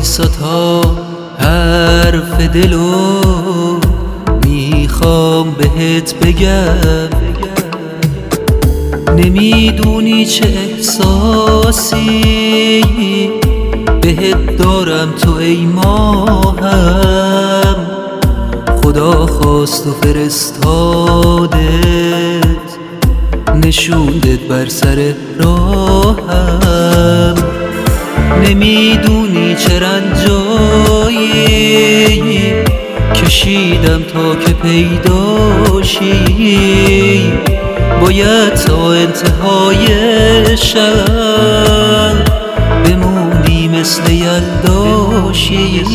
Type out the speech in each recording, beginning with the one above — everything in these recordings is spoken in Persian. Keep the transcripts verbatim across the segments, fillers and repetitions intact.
وایسا تا حرف دلو میخوام بهت بگم. نمیدونی چه احساسی بهت دارم تو ای ماهم. خدا خواست و فرستادت نشوندت بر سر راهم. نمیدونی چه رنجایی کشیدم تا که پیداشی. باید تا انتهای شب بمونی مثل یلداشی.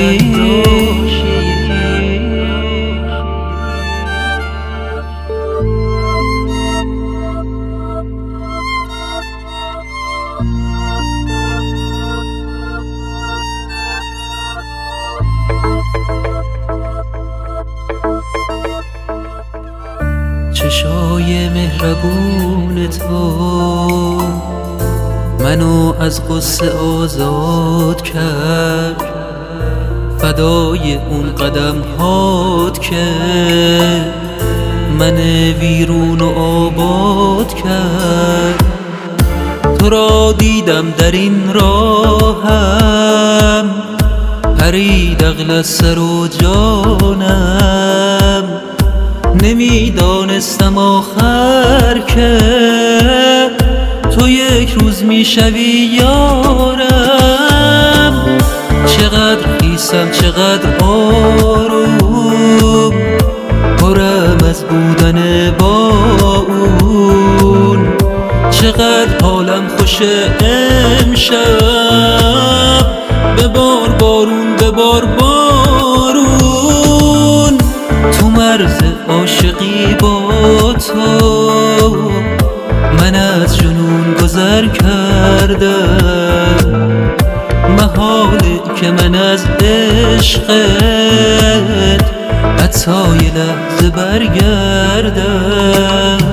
چشای مهربون تو منو از غصه آزاد کرد. فدای اون قدم هات که من ویرون و آباد کرد. تو را دیدم در این راهم پرید عقل از سر و جانم. نمیدانستم آخر که تو یک روز میشوی یارم. چقدر خیسم چقدر آروم پرم از بودن با اون. چقدر حالم خوشه امشب ببار بارون ببار بارون. تو مرز عاشقی با تو من از جنون گذر کردم. محاله که من از عشقت حتی یه لحظه برگردم.